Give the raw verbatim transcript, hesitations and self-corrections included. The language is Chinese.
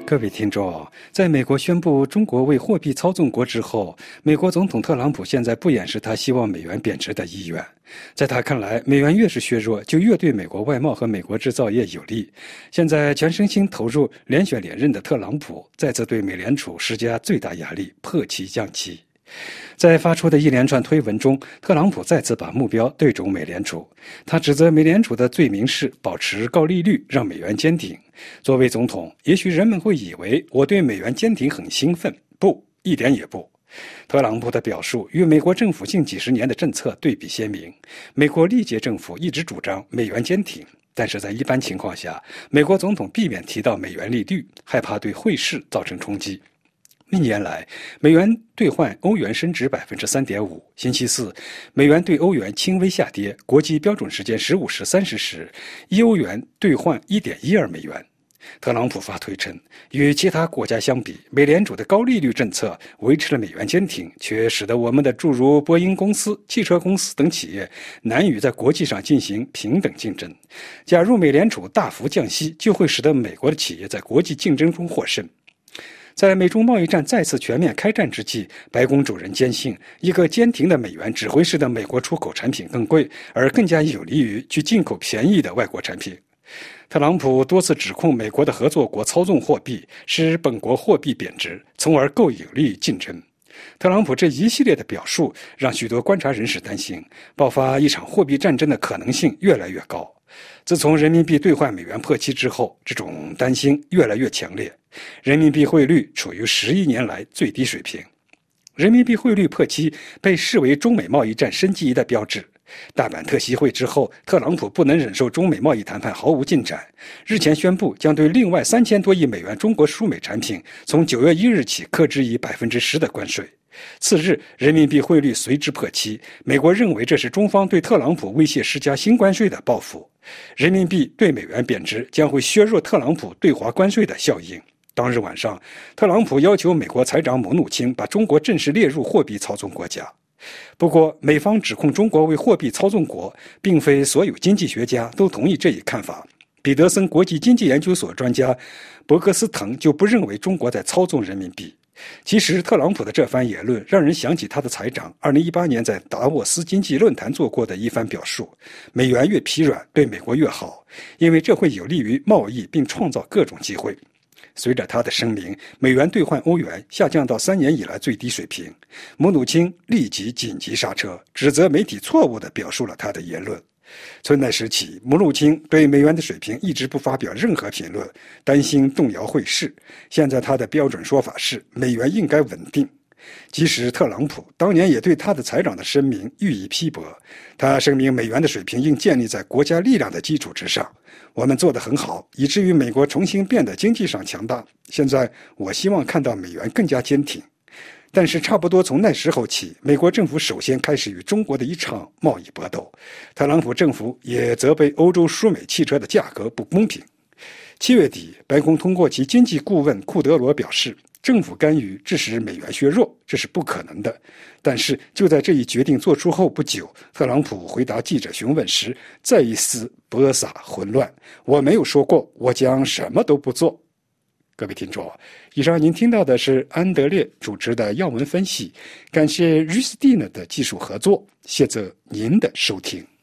各位听众，在美国宣布中国为货币操纵国之后，美国总统特朗普现在不掩饰他希望美元贬值的意愿。在他看来，美元越是削弱，就越对美国外贸和美国制造业有利。现在全身心投入连选连任的特朗普，再次对美联储施加最大压力，迫其降息。在发出的一连串推文中，特朗普再次把目标对准美联储。他指责美联储的罪名是保持高利率，让美元坚挺。作为总统，也许人们会以为我对美元坚挺很兴奋，不，一点也不。特朗普的表述与美国政府近几十年的政策对比鲜明。美国历届政府一直主张美元坚挺，但是在一般情况下，美国总统避免提到美元利率，害怕对汇市造成冲击。历年来，美元兑换欧元升值 百分之三点五。 星期四，美元对欧元轻微下跌，国际标准时间十五时三十时，一欧元兑换 一点一二美元。特朗普发推称，与其他国家相比，美联储的高利率政策维持了美元坚挺，却使得我们的诸如波音公司、汽车公司等企业难以在国际上进行平等竞争。假如美联储大幅降息，就会使得美国的企业在国际竞争中获胜。在美中贸易战再次全面开战之际，白宫主人坚信，一个坚挺的美元只会使得美国出口产品更贵，而更加有利于去进口便宜的外国产品。特朗普多次指控美国的合作国操纵货币，使本国货币贬值，从而够有利于竞争。特朗普这一系列的表述让许多观察人士担心，爆发一场货币战争的可能性越来越高。自从人民币兑换美元破七之后，这种担心越来越强烈。人民币汇率处于十一年来最低水平。人民币汇率破七被视为中美贸易战升级的标志。大阪特席会之后，特朗普不能忍受中美贸易谈判毫无进展，日前宣布将对另外三千多亿美元中国输美产品从九月一日起课征以 百分之十 的关税。次日，人民币汇率随之破七，美国认为这是中方对特朗普威胁施加新关税的报复。人民币对美元贬值将会削弱特朗普对华关税的效应。当日晚上，特朗普要求美国财长姆努钦把中国正式列入货币操纵国家。不过，美方指控中国为货币操纵国，并非所有经济学家都同意这一看法。彼得森国际经济研究所专家伯格斯滕就不认为中国在操纵人民币。其实，特朗普的这番言论让人想起他的财长二零一八年在达沃斯经济论坛做过的一番表述：美元越疲软，对美国越好，因为这会有利于贸易并创造各种机会。随着他的声明，美元兑换欧元下降到三年以来最低水平，姆努钦立即紧急刹车，指责媒体错误地表述了他的言论。从那时起，姆努钦对美元的水平一直不发表任何评论，担心动摇汇市。现在他的标准说法是美元应该稳定。即使特朗普当年也对他的财长的声明予以批驳，他声明美元的水平应建立在国家力量的基础之上。我们做得很好，以至于美国重新变得经济上强大。现在我希望看到美元更加坚挺。但是差不多从那时候起，美国政府首先开始与中国的一场贸易搏斗。特朗普政府也责备欧洲输美汽车的价格不公平。七月底，白宫通过其经济顾问库德罗表示，政府干预致使美元削弱，这是不可能的。但是就在这一决定做出后不久，特朗普回答记者询问时，再一次播撒混乱。我没有说过我将什么都不做。各位听众，以上您听到的是安德烈主持的要闻分析，感谢 Ristina 的技术合作，谢谢您的收听。